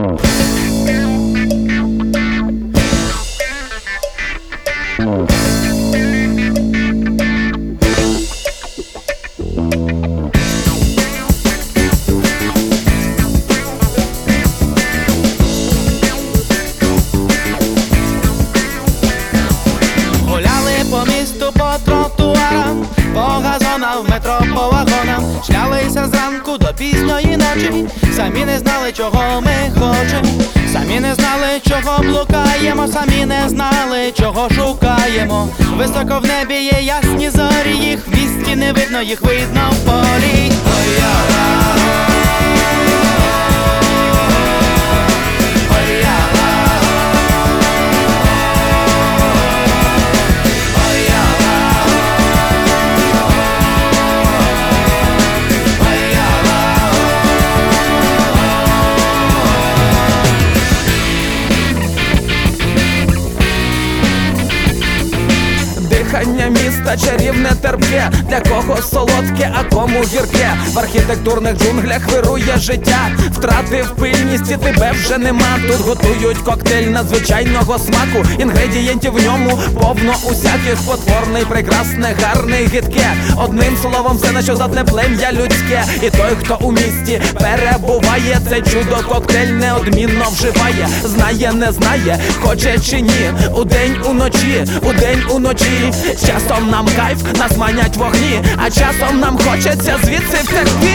По місту, по тротуарам, по газонам, в метро, по вагонам, шлялися зранку до пізньої ночі. Самі не знали, чого ми хочемо, самі не знали, чого блукаємо, самі не знали, чого шукаємо. Високо в небі є ясні зорі, їх в місті не видно, їх видно в полі. Дихання міста чарівне, терпке, для кого солодке, а кому гірке. В архітектурних джунглях вирує життя, втратив пильність і тебе вже нема. Тут готують коктейль надзвичайного смаку, інгредієнтів в ньому повно усяких. Потворний, прекрасне, гарне, гидке, одним словом все, на що задне плем'я людське. І той, хто у місті перебуває, це чудо коктейль неодмінно вживає. Знає, не знає, хоче чи ні, удень, уночі, удень, уночі. Часом нам кайф, нас манять вогні, а часом нам хочеться звідси втекти.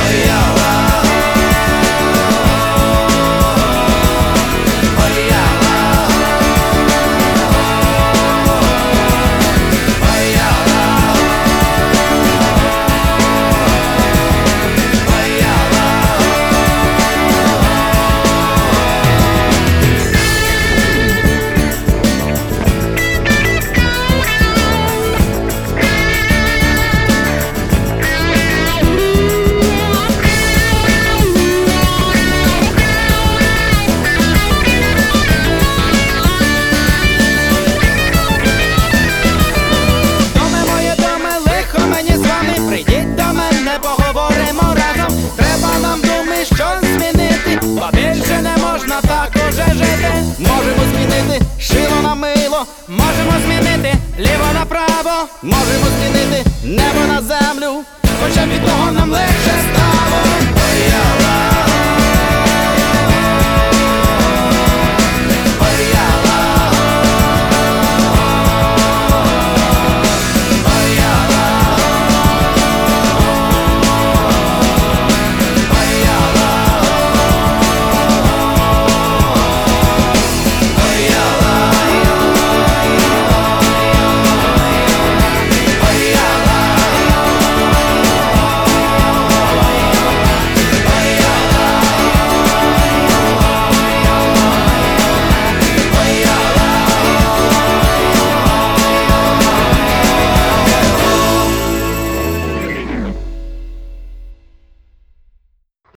Поговоримо разом, треба нам думати, що змінити, бо більше не можна так уже жити. Можемо змінити шило на мило, можемо змінити ліво направо, можемо змінити небо на землю, хоча від того нам легше.